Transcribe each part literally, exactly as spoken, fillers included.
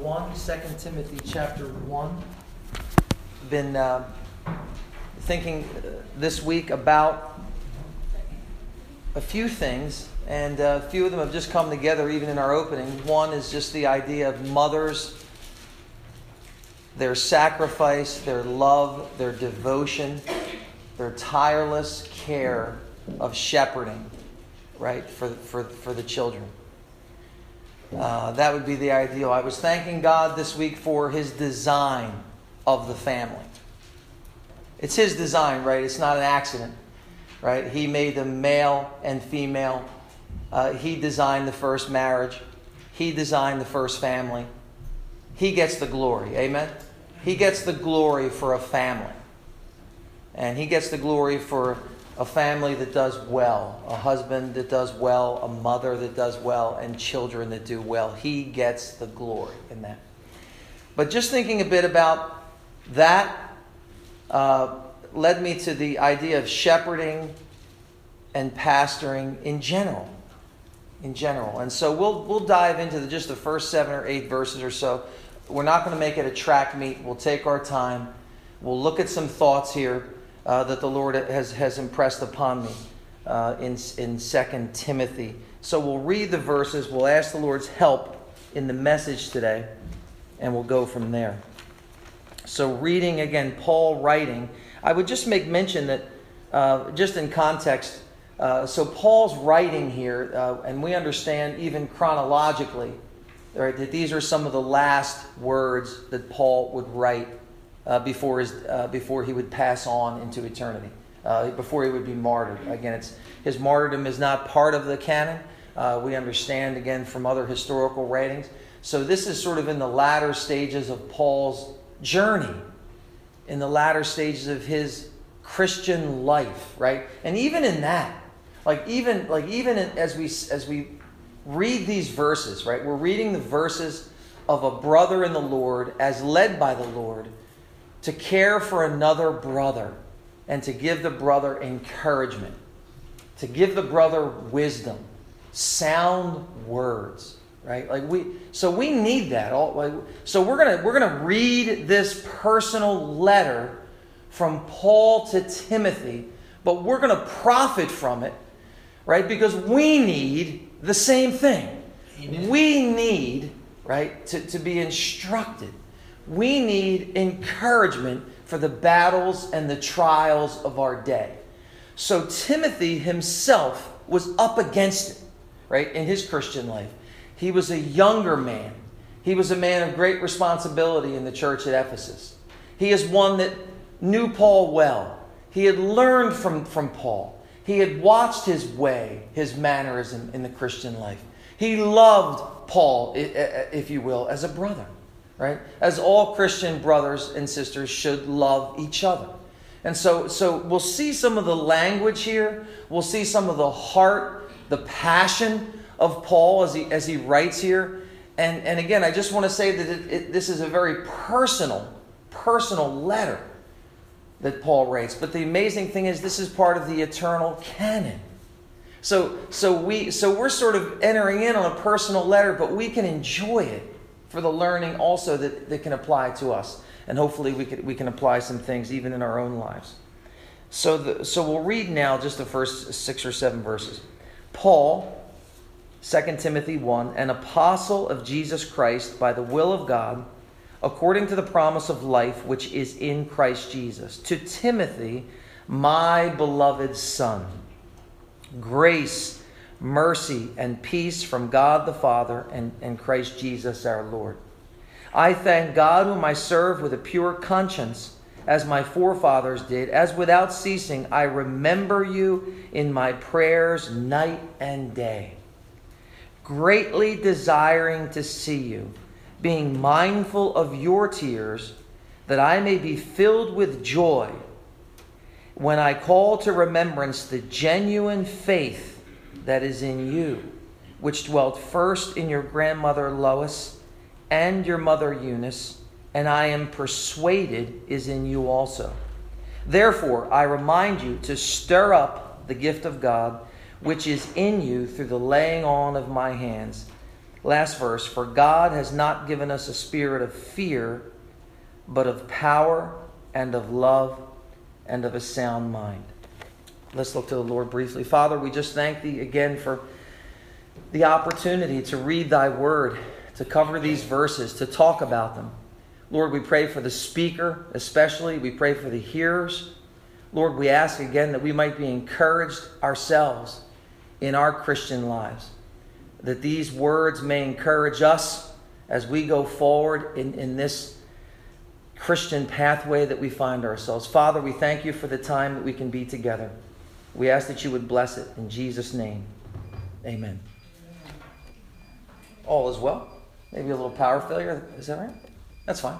one, Second Timothy chapter one. Been uh, thinking this week about a few things, and a few of them have just come together even in our opening. One is just the idea of mothers, their sacrifice, their love, their devotion, their tireless care of shepherding, right, for, for, for the children. Uh, that would be the ideal. I was thanking God this week for His design of the family. It's His design, right? It's not an accident, right? He made them male and female. Uh, he designed the first marriage. He designed the first family. He gets the glory. Amen? He gets the glory for a family. And He gets the glory for a family that does well, a husband that does well, a mother that does well, and children that do well. He gets the glory in that. But just thinking a bit about that uh, led me to the idea of shepherding and pastoring in general. In general. And so we'll we'll dive into the, just the first seven or eight verses or so. We're not going to make it a track meet. We'll take our time. We'll look at some thoughts here Uh, that the Lord has, has impressed upon me uh, in, in Second Timothy. So we'll read the verses. We'll ask the Lord's help in the message today, and we'll go from there. So reading again, Paul writing. I would just make mention that, uh, just in context, uh, so Paul's writing here, uh, and we understand even chronologically, right, that these are some of the last words that Paul would write Uh, before his uh, before he would pass on into eternity, uh, before he would be martyred. Again, it's his martyrdom is not part of the canon. Uh, we understand again from other historical writings. So this is sort of in the latter stages of Paul's journey, in the latter stages of his Christian life, right? And even in that, like even like even in, as we as we read these verses, right? We're reading the verses of a brother in the Lord as led by the Lord, to care for another brother and to give the brother encouragement, to give the brother wisdom, sound words, right? Like we, so we need that. All, like, so we're gonna we're gonna read this personal letter from Paul to Timothy, but we're gonna profit from it, right? Because we need the same thing. Amen. We need, right, to, to be instructed. We need encouragement for the battles and the trials of our day. So Timothy himself was up against it, right, in his Christian life. He was a younger man. He was a man of great responsibility in the church at Ephesus. He is one that knew Paul well. He had learned from, from Paul. He had watched his way, his mannerism in the Christian life. He loved Paul, if you will, as a brother. Right? As all Christian brothers and sisters should love each other. And so, so we'll see some of the language here. We'll see some of the heart, the passion of Paul as he as he writes here. And, and again, I just want to say that it, it, this is a very personal, personal letter that Paul writes. But the amazing thing is this is part of the eternal canon. So, so, we, so we're sort of entering in on a personal letter, but we can enjoy it for the learning also that, that can apply to us. And hopefully we can, we can apply some things even in our own lives. So, the, so we'll read now just the first six or seven verses. Paul, Second Timothy one, an apostle of Jesus Christ by the will of God, according to the promise of life which is in Christ Jesus. To Timothy, my beloved son, grace, mercy, and peace from God the Father and, and Christ Jesus our Lord. I thank God whom I serve with a pure conscience, as my forefathers did, as without ceasing I remember you in my prayers night and day, greatly desiring to see you, being mindful of your tears, that I may be filled with joy when I call to remembrance the genuine faith that is in you, which dwelt first in your grandmother Lois and your mother Eunice, and I am persuaded is in you also. Therefore, I remind you to stir up the gift of God, which is in you through the laying on of my hands. Last verse, for God has not given us a spirit of fear, but of power and of love and of a sound mind. Let's look to the Lord briefly. Father, we just thank Thee again for the opportunity to read Thy Word, to cover these verses, to talk about them. Lord, we pray for the speaker especially. We pray for the hearers. Lord, we ask again that we might be encouraged ourselves in our Christian lives, that these words may encourage us as we go forward in, in this Christian pathway that we find ourselves. Father, we thank You for the time that we can be together. We ask that You would bless it in Jesus' name. Amen. All is well. Maybe a little power failure. Is that right? That's fine.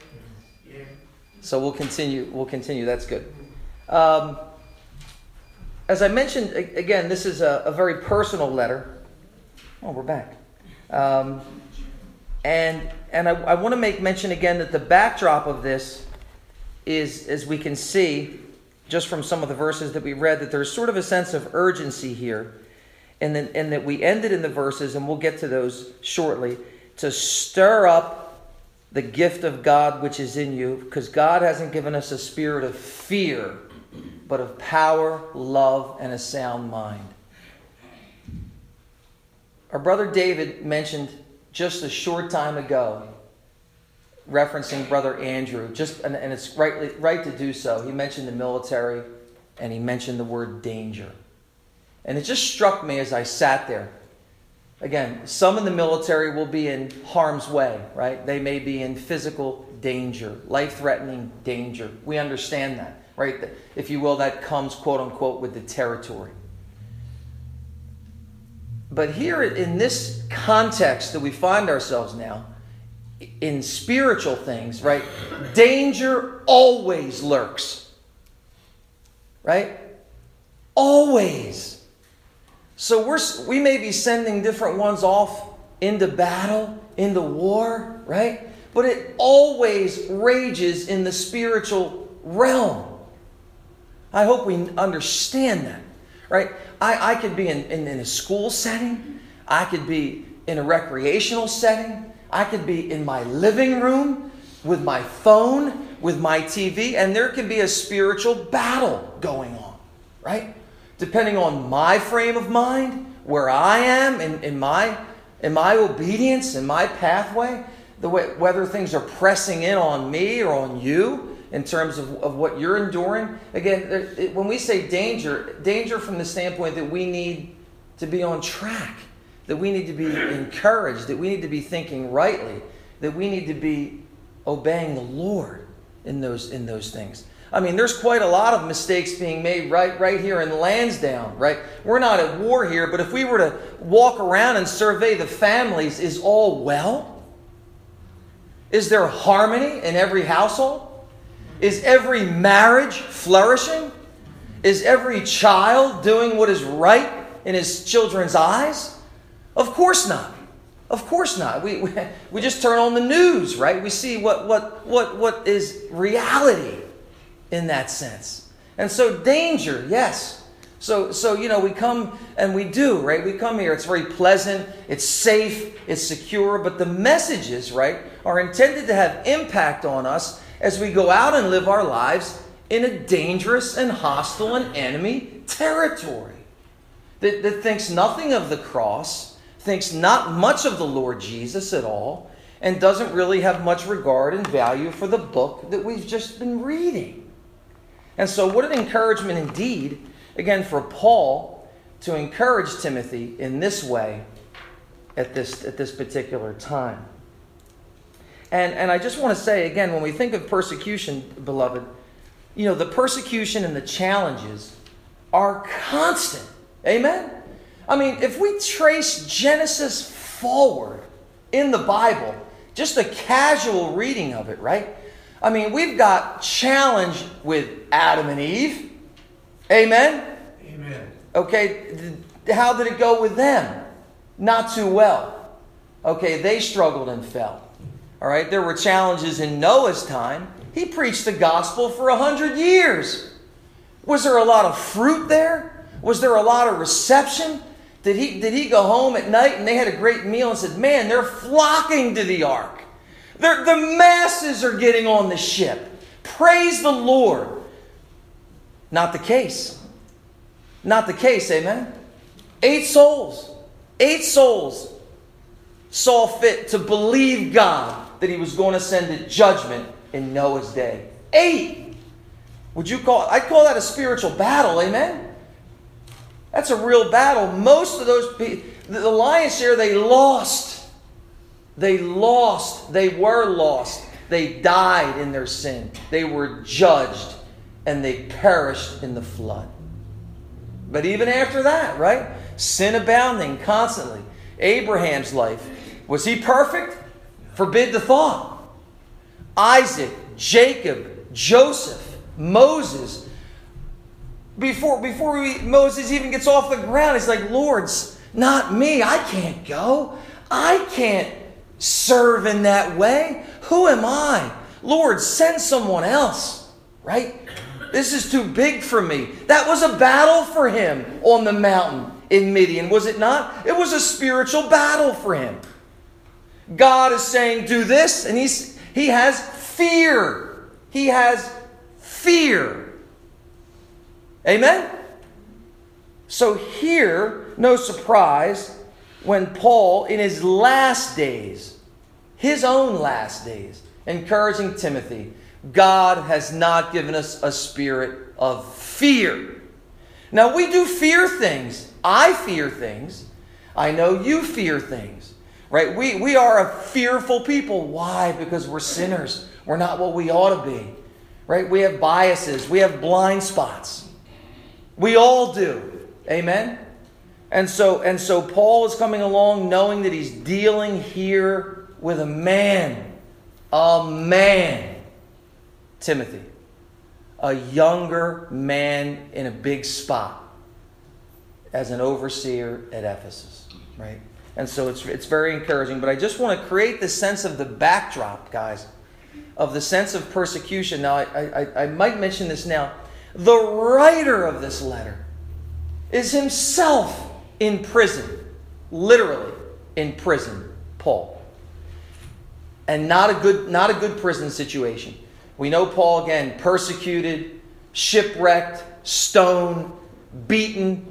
So we'll continue. We'll continue. That's good. Um, as I mentioned, again, this is a, a very personal letter. Oh, we're back. Um, and and I, I want to make mention again that the backdrop of this is, as we can see, just from some of the verses that we read, that there's sort of a sense of urgency here. And, then, and that we ended in the verses, and we'll get to those shortly, to stir up the gift of God which is in you, because God hasn't given us a spirit of fear, but of power, love, and a sound mind. Our brother David mentioned just a short time ago, referencing Brother Andrew, just and, and it's rightly, right to do so. He mentioned the military, and he mentioned the word danger. And it just struck me as I sat there. Again, some in the military will be in harm's way, right? They may be in physical danger, life-threatening danger. We understand that, right? If you will, that comes, quote unquote, with the territory. But here in this context that we find ourselves now, in spiritual things, right? Danger always lurks. Right? Always. So we're we may be sending different ones off into battle, into war, right? But it always rages in the spiritual realm. I hope we understand that, right? I, I could be in, in, in a school setting. I could be in a recreational setting. I could be in my living room with my phone, with my T V, and there could be a spiritual battle going on, right? Depending on my frame of mind, where I am in, in my in my obedience, in my pathway, the way, whether things are pressing in on me or on you in terms of, of what you're enduring. Again, it, when we say danger, danger from the standpoint that we need to be on track, that we need to be encouraged, that we need to be thinking rightly, that we need to be obeying the Lord in those in those things. I mean, there's quite a lot of mistakes being made right, right here in Lansdowne, right? We're not at war here, but if we were to walk around and survey the families, is all well? Is there harmony in every household? Is every marriage flourishing? Is every child doing what is right in his children's eyes? Of course not. Of course not. We, we, we just turn on the news, right? We see what, what, what, what is reality in that sense. And so danger, yes. So, so, you know, we come and we do, right? We come here. It's very pleasant. It's safe. It's secure. But the messages, right, are intended to have impact on us as we go out and live our lives in a dangerous and hostile and enemy territory that, that thinks nothing of the cross, thinks not much of the Lord Jesus at all, and doesn't really have much regard and value for the book that we've just been reading. And so what an encouragement indeed, again, for Paul to encourage Timothy in this way at this, at this particular time. And, and I just want to say, again, when we think of persecution, beloved, you know, the persecution and the challenges are constant. Amen? I mean, if we trace Genesis forward in the Bible, just a casual reading of it, right? I mean, we've got challenge with Adam and Eve. Amen? Amen. Okay, how did it go with them? Not too well. Okay, they struggled and fell. All right, there were challenges in Noah's time. He preached the gospel for a hundred years. Was there a lot of fruit there? Was there a lot of reception? Did he, did he go home at night and they had a great meal and said, man, they're flocking to the ark. They're, the masses are getting on the ship. Praise the Lord. Not the case. Not the case, amen? Eight souls. Eight souls saw fit to believe God that he was going to send a judgment in Noah's day. Eight. Would you call, I'd call that a spiritual battle, amen? That's a real battle. Most of those people, the lion's share, they lost. They lost. They were lost. They died in their sin. They were judged and they perished in the flood. But even after that, right? Sin abounding constantly. Abraham's life. Was he perfect? Forbid the thought. Isaac, Jacob, Joseph, Moses. Before, before we, Moses even gets off the ground, he's like, Lord, not me. I can't go. I can't serve in that way. Who am I? Lord, send someone else. Right? This is too big for me. That was a battle for him on the mountain in Midian, was it not? It was a spiritual battle for him. God is saying, do this, and he's, he has fear. He has fear. Amen? So here, no surprise, when Paul, in his last days, his own last days, encouraging Timothy, God has not given us a spirit of fear. Now, we do fear things. I fear things. I know you fear things. Right? We, we are a fearful people. Why? Because we're sinners. We're not what we ought to be. Right? We have biases. We have blind spots. We all do. Amen? And so, and so Paul is coming along knowing that he's dealing here with a man. A man. Timothy. A younger man in a big spot as an overseer at Ephesus. Right? And so it's it's very encouraging. But I just want to create the sense of the backdrop, guys, of the sense of persecution. Now, I, I, I might mention this now. The writer of this letter is himself in prison. Literally in prison, Paul. And not a good, not a good prison situation. We know Paul, again, persecuted, shipwrecked, stoned, beaten.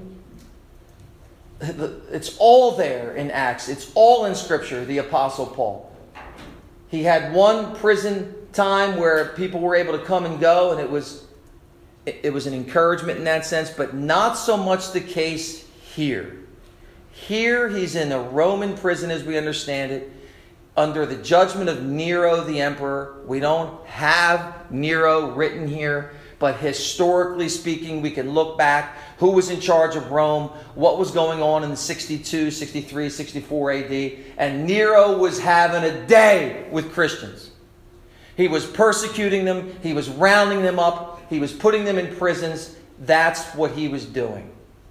It's all there in Acts. It's all in Scripture, the Apostle Paul. He had one prison time where people were able to come and go, and it was it was an encouragement in that sense, but not so much the case here. Here he's in a Roman prison as we understand it, under the judgment of Nero the emperor. We don't have Nero written here, but historically speaking, we can look back. Who was in charge of Rome? What was going on in sixty-two, sixty-three, sixty-four A D? And Nero was having a day with Christians. He was persecuting them. He was rounding them up. He was putting them in prisons. That's what he was doing.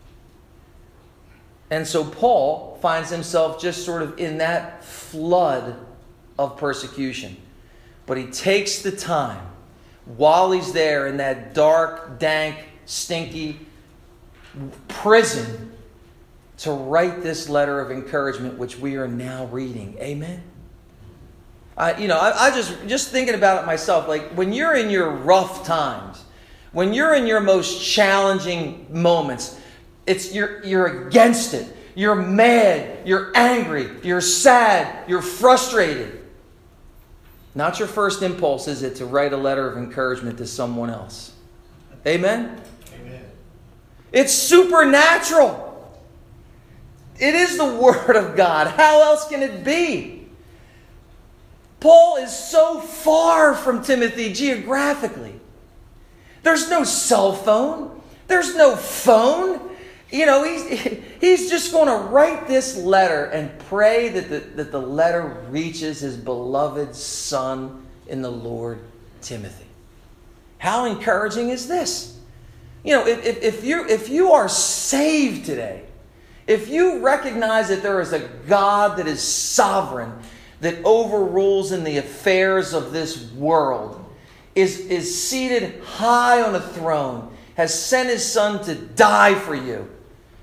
And so Paul finds himself just sort of in that flood of persecution. But he takes the time while he's there in that dark, dank, stinky prison to write this letter of encouragement, which we are now reading. Amen? I, you know, I, I just, just thinking about it myself, like when you're in your rough times, when you're in your most challenging moments, it's you're you're against it. You're mad. You're angry. You're sad. You're frustrated. Not your first impulse, is it, to write a letter of encouragement to someone else? Amen? Amen. It's supernatural. It is the Word of God. How else can it be? Paul is so far from Timothy geographically. There's no cell phone. There's no phone. You know, he's, he's just going to write this letter and pray that the, that the letter reaches his beloved son in the Lord, Timothy. How encouraging is this? You know, if, if, if, you, if you are saved today, if you recognize that there is a God that is sovereign, that overrules in the affairs of this world, is, is seated high on a throne, has sent his son to die for you,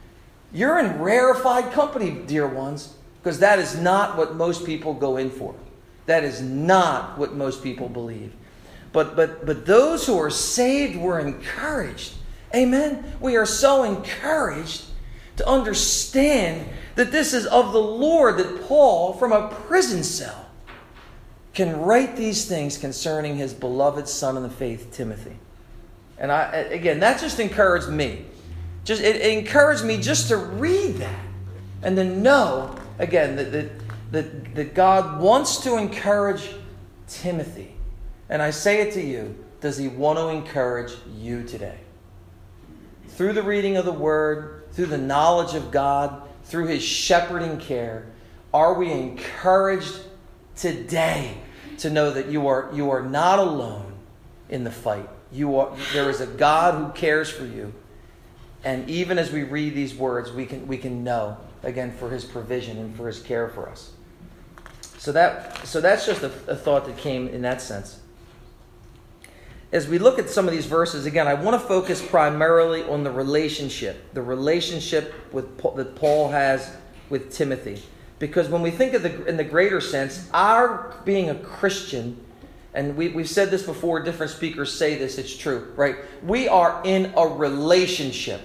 You're in rarefied company, dear ones, because that is not what most people go in for. That is not what most people believe. But but but those who are saved were encouraged. Amen? We are so encouraged to understand that this is of the Lord, that Paul, from a prison cell, can write these things concerning his beloved son in the faith, Timothy. And I again, that just encouraged me. Just it, it encouraged me just to read that and to know, again, that, that, that, that God wants to encourage Timothy. And I say it to you, does he want to encourage you today? Through the reading of the Word, through the knowledge of God, through his shepherding care, are we encouraged today to know that you are, you are not alone in the fight? You are, there is a God who cares for you. And even as we read these words, we can we can know, again, for his provision and for his care for us. So that so that's just a, a thought that came in that sense. As we look at some of these verses, again, I want to focus primarily on the relationship, the relationship with that Paul has with Timothy. Because when we think of the in the greater sense, our being a Christian, and we, we've said this before, different speakers say this, it's true, right? We are in a relationship.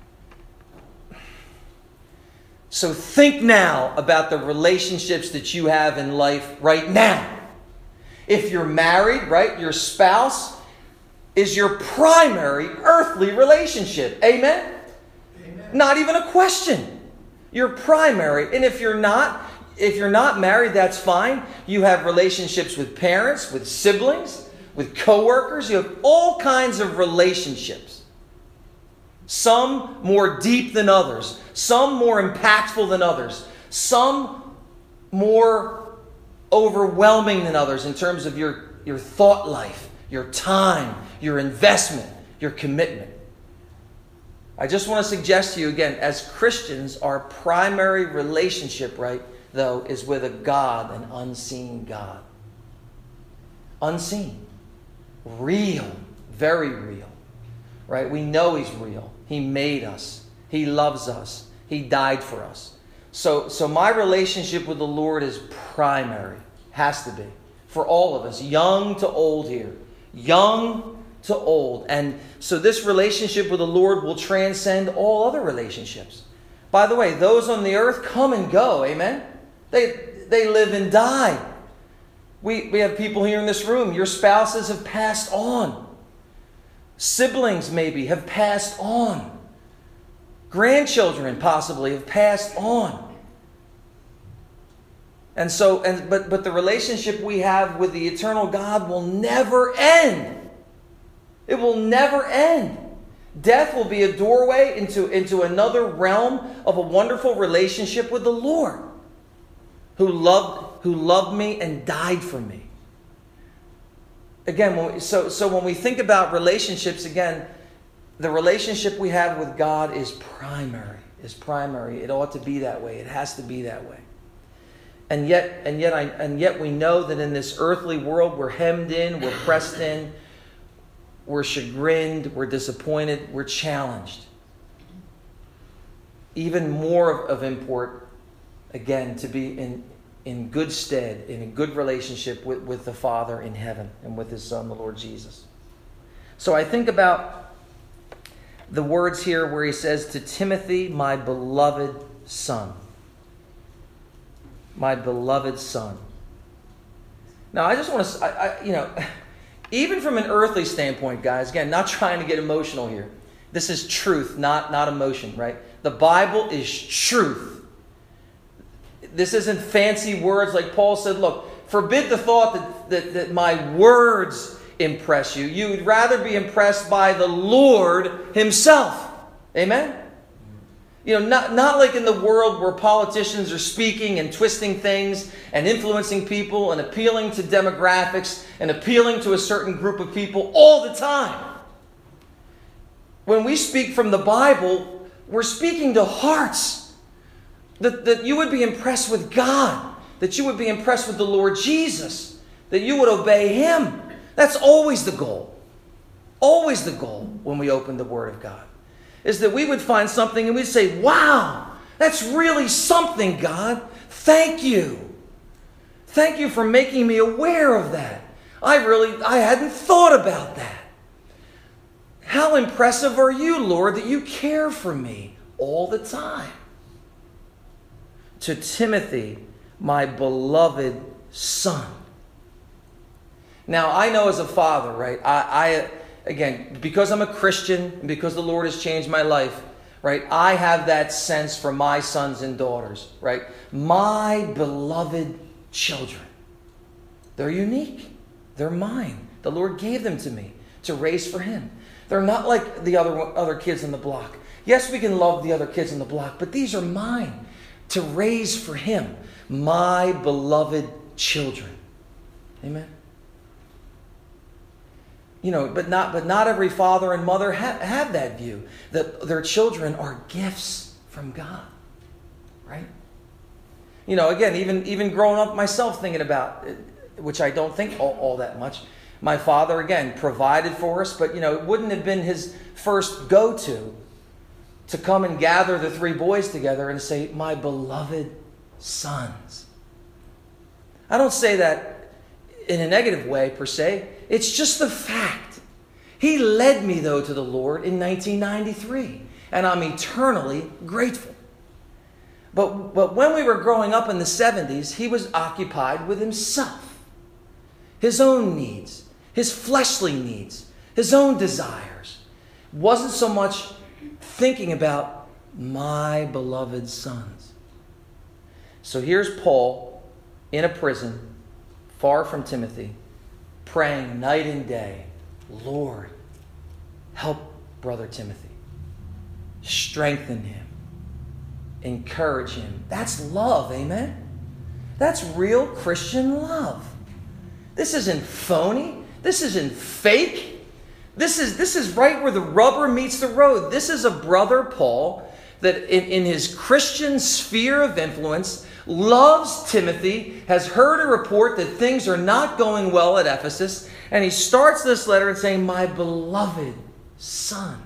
So think now about the relationships that you have in life right now. If you're married, right, your spouse is your primary earthly relationship. Amen? Amen. Not even a question. Your primary. And if you're not, if you're not married, that's fine. You have relationships with parents, with siblings, with coworkers. You have all kinds of relationships. Some more deep than others. Some more impactful than others. Some more overwhelming than others in terms of your, your thought life, your time, your investment, your commitment. I just want to suggest to you again, as Christians, our primary relationship, right, though, is with a God, an unseen God. Unseen. Real. Very real. Right? We know he's real. He made us. He loves us. He died for us. So, so my relationship with the Lord is primary. Has to be. For all of us. Young to old here. Young to old. And so this relationship with the Lord will transcend all other relationships. By the way, those on the earth come and go. Amen? They, they live and die. We, we have people here in this room. Your spouses have passed on. Siblings maybe have passed on. Grandchildren possibly have passed on. And so, and but but the relationship we have with the eternal God will never end. It will never end. Death will be a doorway into, into another realm of a wonderful relationship with the Lord, who loved who loved me and died for me. Again, when we, so, so when we think about relationships, again, the relationship we have with God is primary. Is primary. It ought to be that way. It has to be that way. And yet, and yet, I, and yet, we know that in this earthly world, we're hemmed in, we're pressed in, we're chagrined, we're disappointed, we're challenged. Even more of, of import, again, to be in. in good stead, in a good relationship with, with the Father in heaven and with his Son, the Lord Jesus. So I think about the words here where he says, to Timothy, my beloved son. My beloved son. Now, I just want to, I, I, you know, even from an earthly standpoint, guys, again, not trying to get emotional here. This is truth, not, not emotion, right? The Bible is truth. This isn't fancy words like Paul said, look, forbid the thought that, that, that my words impress you. You would rather be impressed by the Lord himself. Amen? You know, not, not like in the world where politicians are speaking and twisting things and influencing people and appealing to demographics and appealing to a certain group of people all the time. When we speak from the Bible, we're speaking to hearts. That, that you would be impressed with God. That you would be impressed with the Lord Jesus. That you would obey him. That's always the goal. Always the goal when we open the Word of God. is that we would find something and we'd say, wow, that's really something, God. Thank you. Thank you for making me aware of that. I really, I hadn't thought about that. How impressive are you, Lord, that you care for me all the time. To Timothy, my beloved son. Now, I know as a father, right, I, I again, because I'm a Christian, and because the Lord has changed my life, right, I have that sense for my sons and daughters, right? My beloved children. They're unique. They're mine. The Lord gave them to me to raise for Him. They're not like the other, other kids on the block. Yes, we can love the other kids on the block, but these are mine to raise for Him. My beloved children. Amen. You know, but not but not every father and mother have, have that view, that their children are gifts from God. Right? You know, again, even, even growing up myself thinking about it, which I don't think all, all that much. My father, again, provided for us, but, you know, it wouldn't have been his first go-to to come and gather the three boys together and say, my beloved sons. I don't say that in a negative way, per se. It's just the fact. He led me, though, to the Lord in nineteen ninety-three, and I'm eternally grateful. But, but when we were growing up in the seventies, he was occupied with himself, his own needs, his fleshly needs, his own desires. Wasn't so much thinking about my beloved sons. So here's Paul in a prison, far from Timothy, praying night and day, Lord, help brother Timothy. Strengthen him. Encourage him. That's love, amen? That's real Christian love. This isn't phony. This isn't fake. This is, this is right where the rubber meets the road. This is a brother, Paul, that in, in his Christian sphere of influence loves Timothy, has heard a report that things are not going well at Ephesus, and he starts this letter and saying, my beloved son.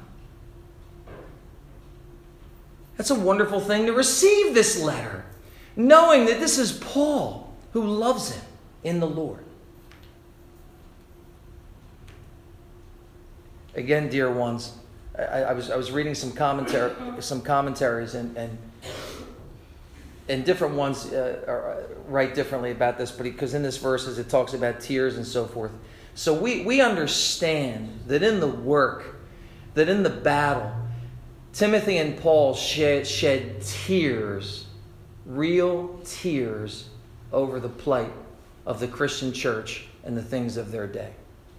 That's a wonderful thing to receive this letter, knowing that this is Paul who loves him in the Lord. Again, dear ones, I, I was I was reading some commentary, some commentaries, and and, and different ones uh, are, write differently about this, but because in this verses it talks about tears and so forth. So we we understand that in the work, that in the battle, Timothy and Paul shed, shed tears, real tears, over the plight of the Christian church and the things of their day.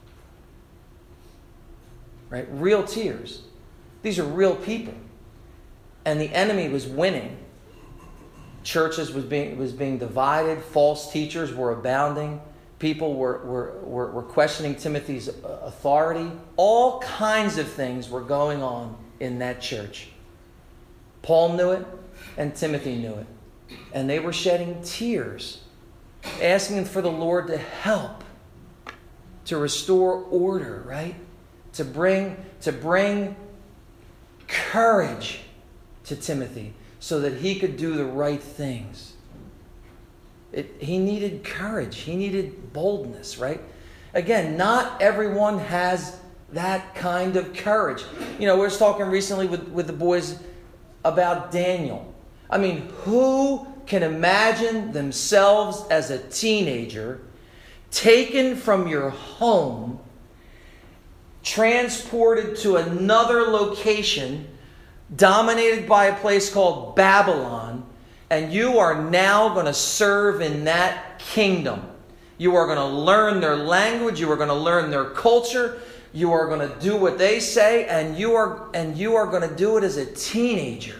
Right? Real tears. These are real people. And the enemy was winning. Churches was being, was being divided. False teachers were abounding. People were, were, were, were questioning Timothy's authority. All kinds of things were going on in that church. Paul knew it, and Timothy knew it. And they were shedding tears, asking for the Lord to help, to restore order, right? To bring, to bring courage to Timothy so that he could do the right things. It, he needed courage. He needed boldness, right? Again, not everyone has that kind of courage. You know, we were talking recently with, with the boys about Daniel. I mean, who can imagine themselves as a teenager taken from your home, transported to another location, dominated by a place called Babylon, and you are now going to serve in that kingdom. You are going to learn their language. You are going to learn their culture. You are going to do what they say, and you are and you are going to do it as a teenager.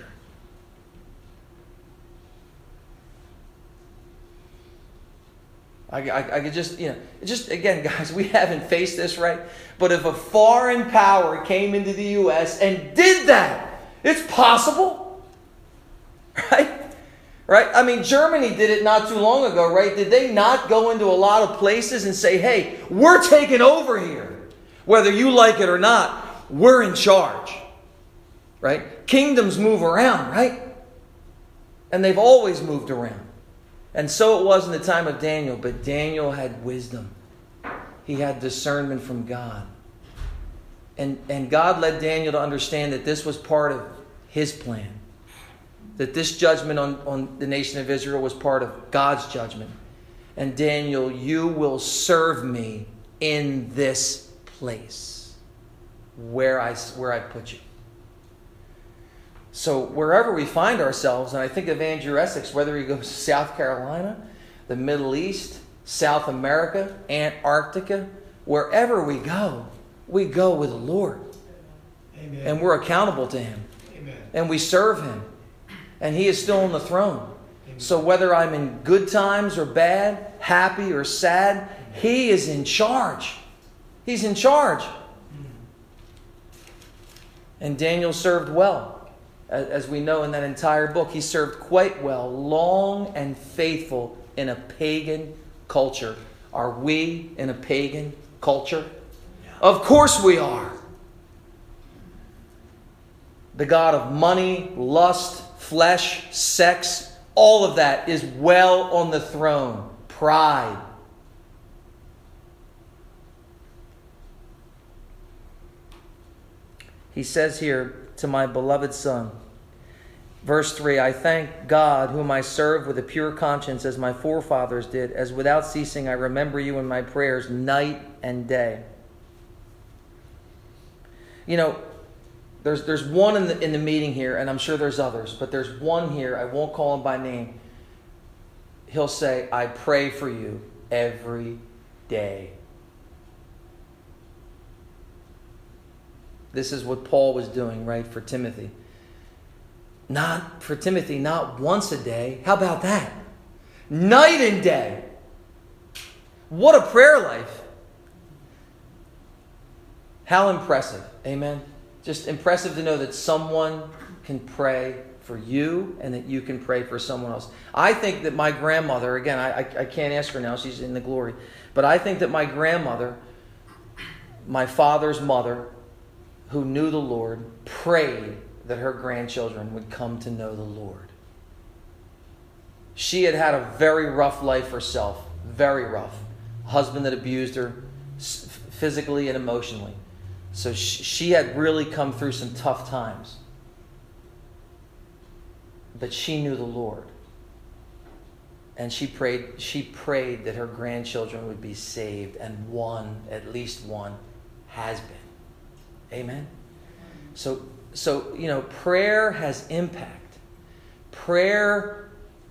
I, I, I could just, you know, just again, guys, we haven't faced this, right? But if a foreign power came into the U S and did that, it's possible, right? Right? I mean, Germany did it not too long ago, right? Did they not go into a lot of places and say, hey, we're taking over here. Whether you like it or not, we're in charge. right? Kingdoms move around, right? And they've always moved around. And so it was in the time of Daniel, but Daniel had wisdom. He had discernment from God. And, and God led Daniel to understand that this was part of his plan. That this judgment on, on the nation of Israel was part of God's judgment. And Daniel, you will serve me in this place where I, where I put you. So wherever we find ourselves, and I think of Andrew Essex, whether he goes to South Carolina, the Middle East, South America, Antarctica, wherever we go, we go with the Lord. Amen. And we're accountable to Him. Amen. And we serve Him. And He is still on the throne. Amen. So whether I'm in good times or bad, happy or sad, Amen. He is in charge. He's in charge. Amen. And Daniel served well. As we know in that entire book, he served quite well, long and faithful in a pagan culture. Are we in a pagan culture? Yeah. Of course we are. The god of money, lust, flesh, sex, all of that is well on the throne. Pride. He says here, to my beloved Son. Verse three, I thank God whom I serve with a pure conscience as my forefathers did, as without ceasing I remember you in my prayers night and day. You know, there's there's one in the, in the meeting here, and I'm sure there's others, but there's one here, I won't call him by name. He'll say, I pray for you every day. This is what Paul was doing, right, for Timothy. Not for Timothy, not once a day. How about that? Night and day. What a prayer life. How impressive. Amen. Just impressive to know that someone can pray for you and that you can pray for someone else. I think that my grandmother, again, I, I, I can't ask her now, she's in the glory, but I think that my grandmother, my father's mother, who knew the Lord, prayed that her grandchildren would come to know the Lord. She had had a very rough life herself, very rough. A husband that abused her physically and emotionally. So she had really come through some tough times. But she knew the Lord. And she prayed, she prayed that her grandchildren would be saved, and one, at least one, has been. Amen. So, so you know, prayer has impact. Prayer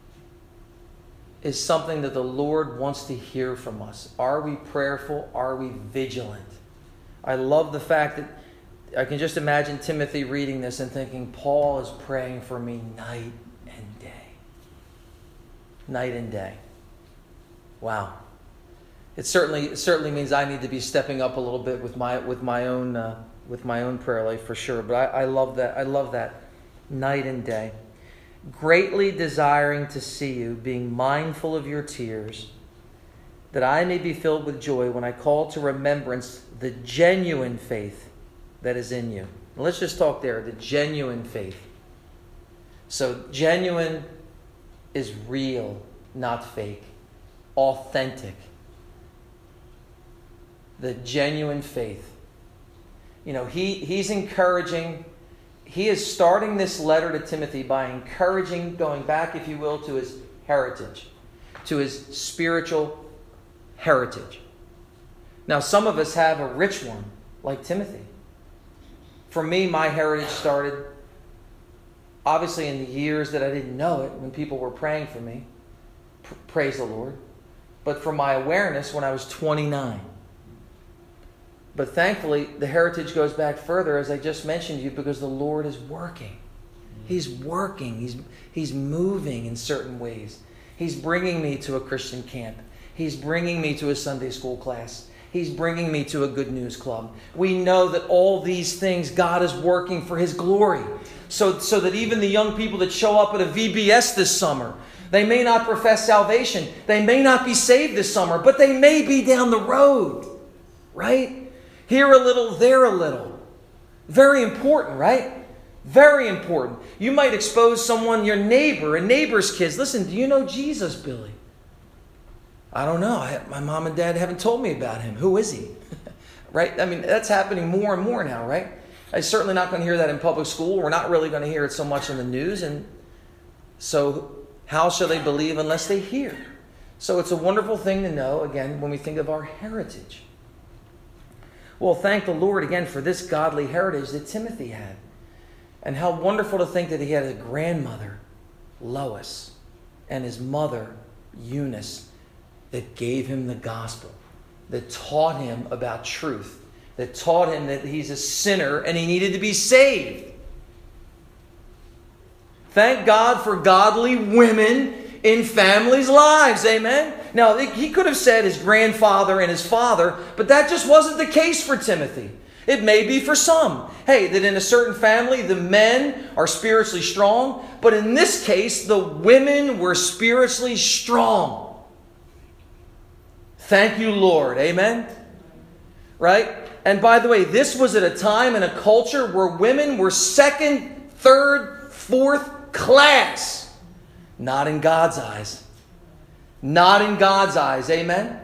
is something that the Lord wants to hear from us. Are we prayerful? Are we vigilant? I love the fact that I can just imagine Timothy reading this and thinking, Paul is praying for me night and day. Night and day. Wow. It certainly it certainly means I need to be stepping up a little bit with my with my own uh, with my own prayer life for sure. But I, I love that. I love that. Night and day. Greatly desiring to see you, being mindful of your tears, that I may be filled with joy when I call to remembrance the genuine faith that is in you. Now let's just talk there. The genuine faith. So genuine is real, not fake. Authentic. The genuine faith. You know, he, he's encouraging, he is starting this letter to Timothy by encouraging, going back, if you will, to his heritage, to his spiritual heritage. Now, some of us have a rich one, like Timothy. For me, my heritage started, obviously, in the years that I didn't know it, when people were praying for me. P- praise the Lord. But for my awareness, when I was twenty-nine. But thankfully, the heritage goes back further, as I just mentioned to you, because the Lord is working. He's working. He's, he's moving in certain ways. He's bringing me to a Christian camp. He's bringing me to a Sunday school class. He's bringing me to a good news club. We know that all these things, God is working for His glory. So, so that even the young people that show up at a V B S this summer, they may not profess salvation. They may not be saved this summer, but they may be down the road. Right? Here a little, there a little. Very important, right? Very important. You might expose someone, your neighbor, a neighbor's kids. Listen, do you know Jesus, Billy? I don't know. I, my mom and dad haven't told me about him. Who is he? Right? I mean, that's happening more and more now, right? I'm certainly not going to hear that in public school. We're not really going to hear it so much in the news. And so how shall they believe unless they hear? So it's a wonderful thing to know, again, when we think of our heritage. Well, thank the Lord again for this godly heritage that Timothy had. And how wonderful to think that he had a grandmother, Lois, and his mother, Eunice, that gave him the gospel, that taught him about truth, that taught him that he's a sinner and he needed to be saved. Thank God for godly women in families' lives. Amen? Now, he could have said his grandfather and his father, but that just wasn't the case for Timothy. It may be for some. Hey, that in a certain family, the men are spiritually strong. But in this case, the women were spiritually strong. Thank you, Lord. Amen? Right? And by the way, this was at a time and a culture where women were second, third, fourth class. Not in God's eyes. Not in God's eyes. Amen?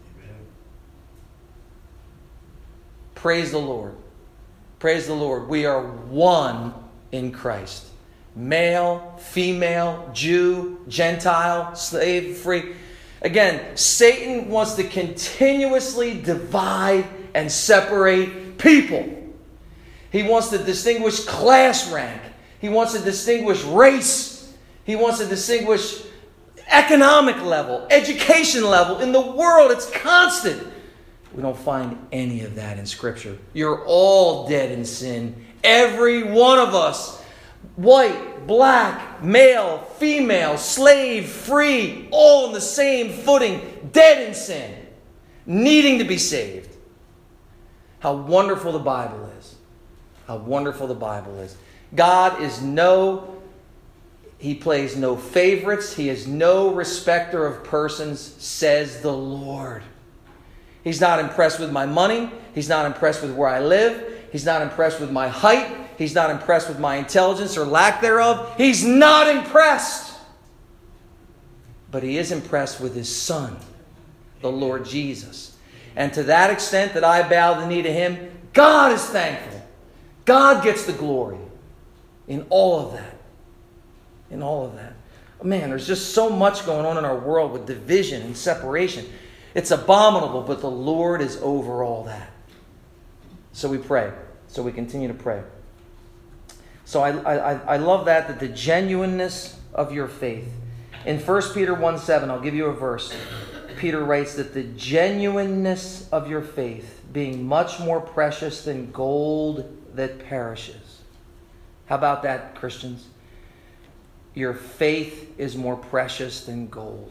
Praise the Lord. Praise the Lord. We are one in Christ. Male, female, Jew, Gentile, slave, free. Again, Satan wants to continuously divide and separate people. He wants to distinguish class rank. He wants to distinguish race. He wants to distinguish economic level, education level. In the world, it's constant. We don't find any of that in Scripture. You're all dead in sin. Every one of us. White, black, male, female, slave, free. All on the same footing. Dead in sin. Needing to be saved. How wonderful the Bible is. How wonderful the Bible is. God is no... He plays no favorites. He is no respecter of persons, says the Lord. He's not impressed with my money. He's not impressed with where I live. He's not impressed with my height. He's not impressed with my intelligence or lack thereof. He's not impressed. But he is impressed with his Son, the Lord Jesus. And to that extent that I bow the knee to him, God is thankful. God gets the glory in all of that. In all of that. Man, there's just so much going on in our world with division and separation. It's abominable, but the Lord is over all that. So we pray. So we continue to pray. So I, I, I love that, that the genuineness of your faith. In First Peter one seven, I'll give you a verse. Peter writes that the genuineness of your faith, being much more precious than gold that perishes. How about that, Christians? Your faith is more precious than gold.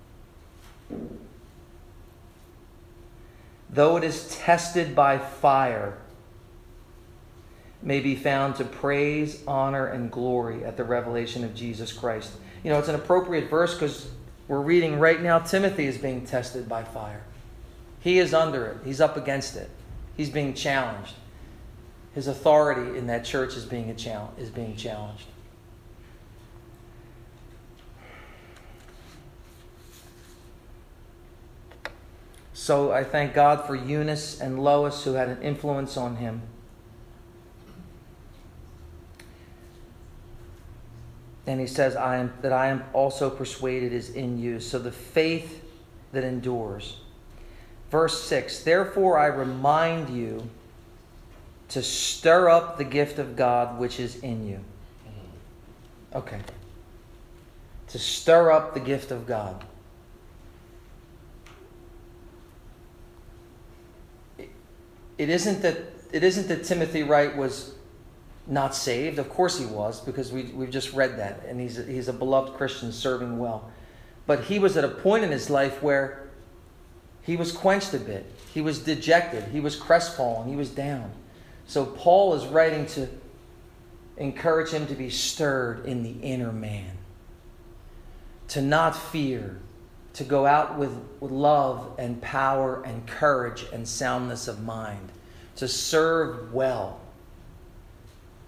Though it is tested by fire, may be found to praise, honor, and glory at the revelation of Jesus Christ. You know, it's an appropriate verse because we're reading right now Timothy is being tested by fire. He is under it. He's up against it. He's being challenged. His authority in that church is being a challenge, is being challenged. So I thank God for Eunice and Lois who had an influence on him. And he says, I am that I am also persuaded is in you. So the faith that endures. Verse six, therefore I remind you to stir up the gift of God which is in you. Okay. To stir up the gift of God. It isn't that it isn't that Timothy Wright was not saved. Of course he was, because we, we've just read that. And he's a, he's a beloved Christian serving well. But he was at a point in his life where he was quenched a bit. He was dejected. He was crestfallen. He was down. So Paul is writing to encourage him to be stirred in the inner man. To not fear. To go out with, with love and power and courage and soundness of mind. To serve well.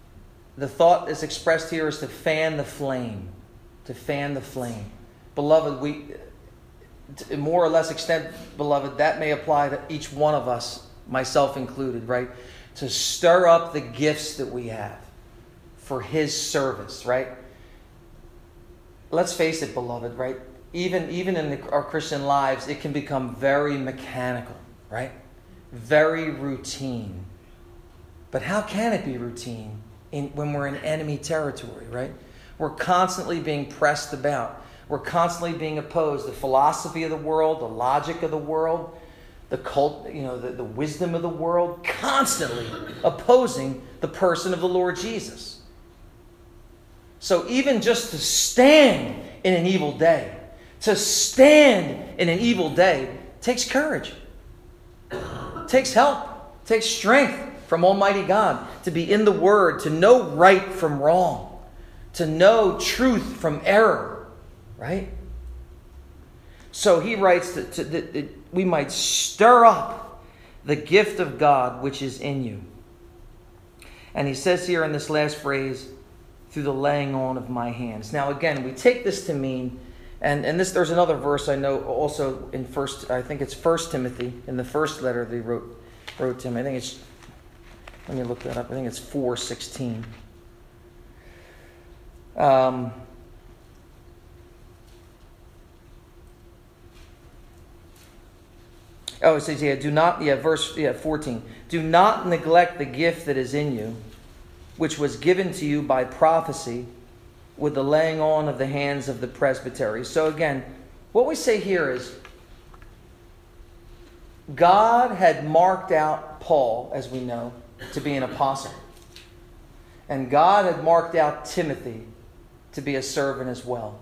the thought is expressed here is to fan the flame. To fan the flame. Beloved, we, to more or less extent, beloved, that may apply to each one of us, myself included, right? To stir up the gifts that we have for His service, right? Let's face it, beloved, right? Even, even in the, our Christian lives, it can become very mechanical, right? Very routine. But how can it be routine in, when we're in enemy territory, right? We're constantly being pressed about. We're constantly being opposed. The philosophy of the world, the logic of the world, the cult, you know, the, the wisdom of the world, constantly opposing the person of the Lord Jesus. So even just to stand in an evil day, to stand in an evil day takes courage, takes help, takes strength from Almighty God to be in the Word, to know right from wrong, to know truth from error, right? So he writes that, to, that, that we might stir up the gift of God which is in you. And he says here in this last phrase, through the laying on of my hands. Now again, we take this to mean, and, and this there's another verse I know also in first, I think it's First Timothy, in the first letter they wrote, wrote to him. I think it's, let me look that up, I think it's four sixteen. Um, oh, it says, yeah, do not, yeah, verse yeah, fourteen. Do not neglect the gift that is in you, which was given to you by prophecy with the laying on of the hands of the presbytery. So again, what we say here is, God had marked out Paul, as we know, to be an apostle. And God had marked out Timothy to be a servant as well.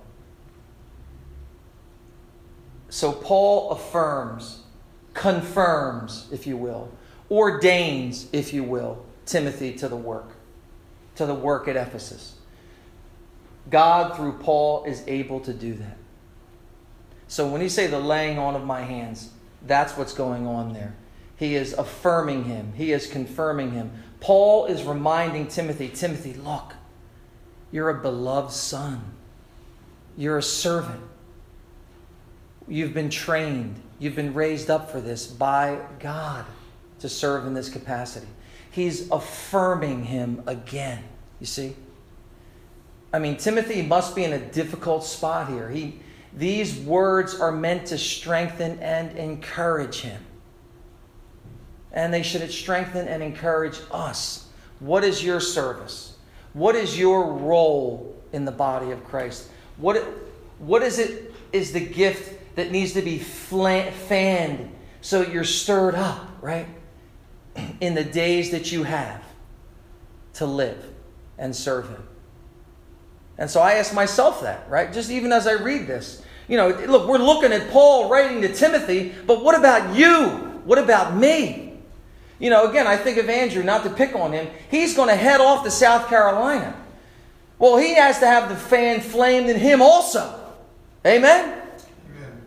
So Paul affirms, confirms, if you will, ordains, if you will, Timothy to the work, to the work at Ephesus. God, through Paul, is able to do that. So when you say the laying on of my hands, that's what's going on there. He is affirming him. He is confirming him. Paul is reminding Timothy, Timothy, look, you're a beloved son. You're a servant. You've been trained. You've been raised up for this by God to serve in this capacity. He's affirming him again. You see? I mean, Timothy must be in a difficult spot here. He, these words are meant to strengthen and encourage him. And they should strengthen and encourage us. What is your service? What is your role in the body of Christ? What, what is it is the gift that needs to be fanned so you're stirred up, right? In the days that you have to live and serve Him. And so I ask myself that, right? Just even as I read this. You know, look, we're looking at Paul writing to Timothy, but what about you? What about me? You know, again, I think of Andrew, not to pick on him. He's going to head off to South Carolina. Well, he has to have the fan flamed in him also. Amen? Amen.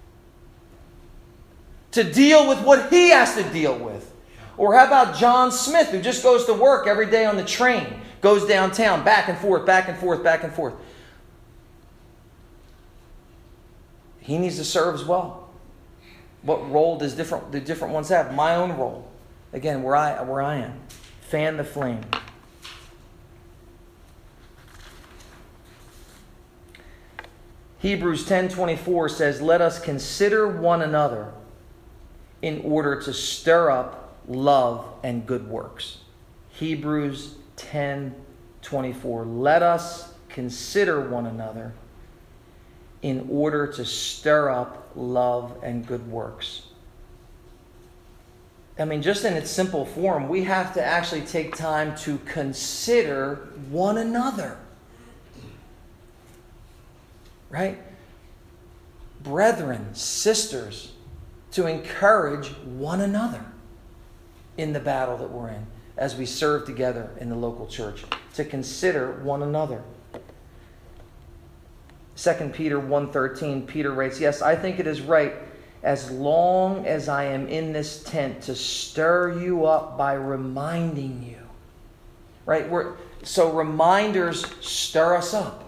To deal with what he has to deal with. Or how about John Smith, who just goes to work every day on the train, goes downtown, back and forth, back and forth, back and forth. He needs to serve as well. What role does different the different ones have? My own role. Again, where I where I am. Fan the flame. Hebrews ten twenty-four says, let us consider one another in order to stir up love and good works. Hebrews ten twenty-four. Let us consider one another in order to stir up love and good works. I mean, just in its simple form, we have to actually take time to consider one another. Right? Brethren, sisters, to encourage one another in the battle that we're in as we serve together in the local church. To consider one another. Second Peter one thirteen, Peter writes, yes, I think it is right, as long as I am in this tent, to stir you up by reminding you. Right? We're, so reminders stir us up.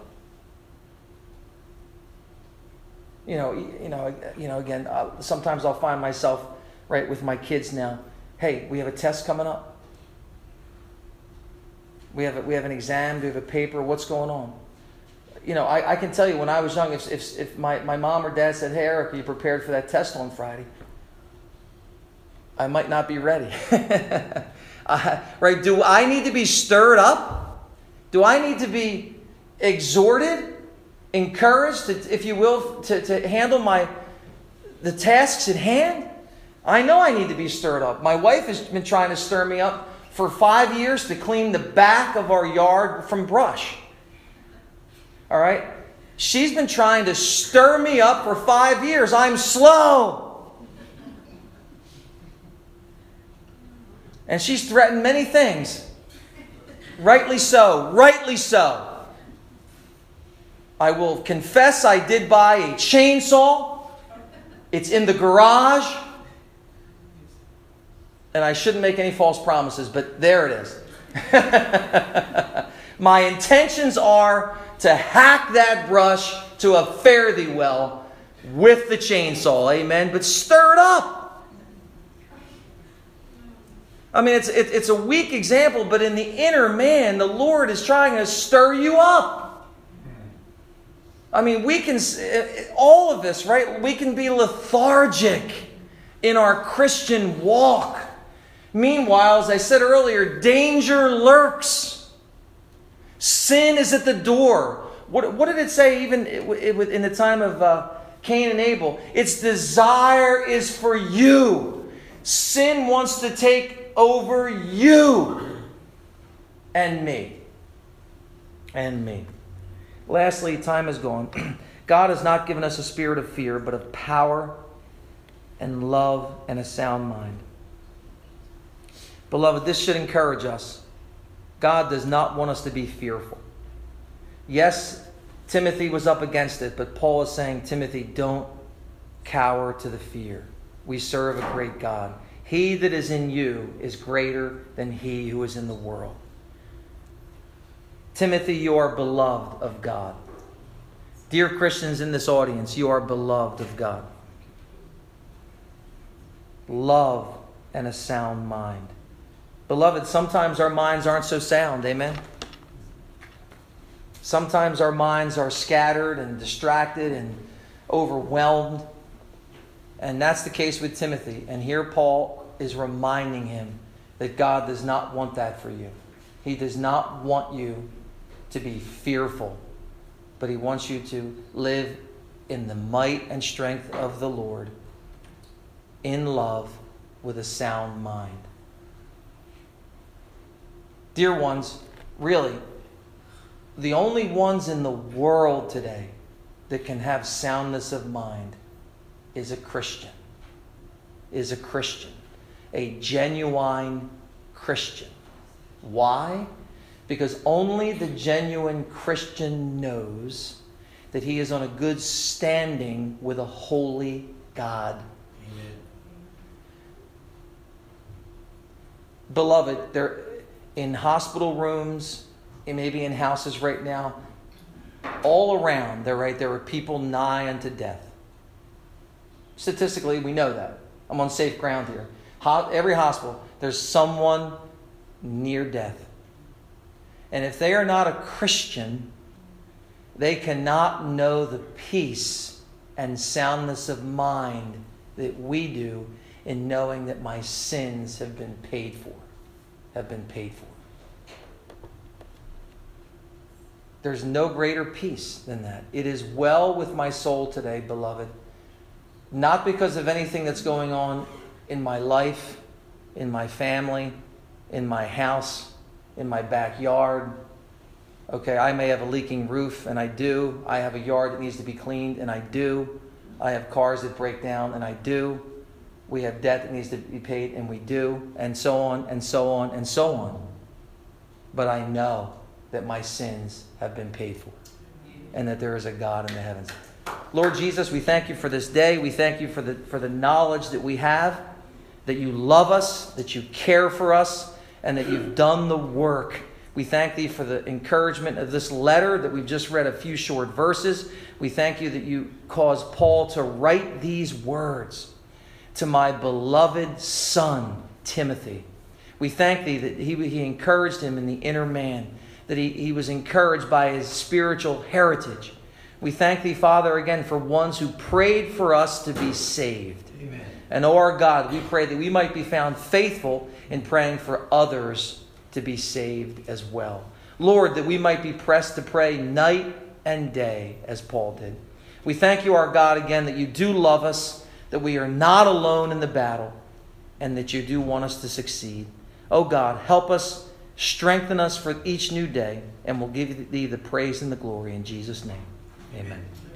You know, you know, you know. Again, uh, sometimes I'll find myself right with my kids now. Hey, we have a test coming up. We have a, we have an exam. We have a paper. What's going on? You know, I, I can tell you when I was young, if if, if my, my mom or dad said, "Hey, Eric, are you prepared for that test on Friday?" I might not be ready. uh, right? Do I need to be stirred up? Do I need to be exhorted? Encouraged, to, if you will, to, to handle my the tasks at hand? I know I need to be stirred up. My wife has been trying to stir me up for five years to clean the back of our yard from brush. All right? She's been trying to stir me up for five years. I'm slow. And she's threatened many things. Rightly so. Rightly so. I will confess I did buy a chainsaw. It's in the garage. And I shouldn't make any false promises, but there it is. My intentions are to hack that brush to a fare-thee-well with the chainsaw. Amen. But stir it up. I mean, it's, it, it's a weak example, but in the inner man, the Lord is trying to stir you up. I mean, we can, all of this, right? We can be lethargic in our Christian walk. Meanwhile, as I said earlier, danger lurks. Sin is at the door. What, what did it say even in the time of uh, Cain and Abel? Its desire is for you. Sin wants to take over you and me. And me. Lastly, time is gone. God has not given us a spirit of fear, but of power and love and a sound mind. Beloved, this should encourage us. God does not want us to be fearful. Yes, Timothy was up against it, but Paul is saying, Timothy, don't cower to the fear. We serve a great God. He that is in you is greater than he who is in the world. Timothy, you are beloved of God. Dear Christians in this audience, you are beloved of God. Love and a sound mind. Beloved, sometimes our minds aren't so sound, amen? Sometimes our minds are scattered and distracted and overwhelmed. And that's the case with Timothy. And here Paul is reminding him that God does not want that for you. He does not want you to be fearful, but he wants you to live in the might and strength of the Lord, in love, with a sound mind. Dear ones, really, the only ones in the world today that can have soundness of mind is a Christian. Is a Christian. A genuine Christian. Why? Because only the genuine Christian knows that he is on a good standing with a holy God. Amen. Beloved, they're in hospital rooms, and maybe in houses right now, all around, they're right, there are people nigh unto death. Statistically, we know that. I'm on safe ground here. Ho- every hospital, there's someone near death. And if they are not a Christian, they cannot know the peace and soundness of mind that we do in knowing that my sins have been paid for. Have been paid for. There's no greater peace than that. It is well with my soul today, beloved. Not because of anything that's going on in my life, in my family, in my house, in my backyard. Okay, I may have a leaking roof, and I do. I have a yard that needs to be cleaned, and I do. I have cars that break down, and I do. We have debt that needs to be paid, and we do. And so on, and so on, and so on. But I know that my sins have been paid for, and that there is a God in the heavens. Lord Jesus, we thank you for this day. We thank you for the for the knowledge that we have, that you love us, that you care for us, and that you've done the work We thank Thee for the encouragement of this letter that we've just read a few short verses. We thank You that You caused Paul to write these words to my beloved son, Timothy. We thank Thee that he, he encouraged him in the inner man, that he, he was encouraged by his spiritual heritage. We thank Thee, Father, again for ones who prayed for us to be saved. Amen. And, oh, our God, we pray that we might be found faithful in praying for others to be saved as well. Lord, that we might be pressed to pray night and day as Paul did. We thank You, our God, again, that You do love us, that we are not alone in the battle, and that You do want us to succeed. Oh God, help us, strengthen us for each new day, and we'll give Thee the praise and the glory in Jesus' name. Amen.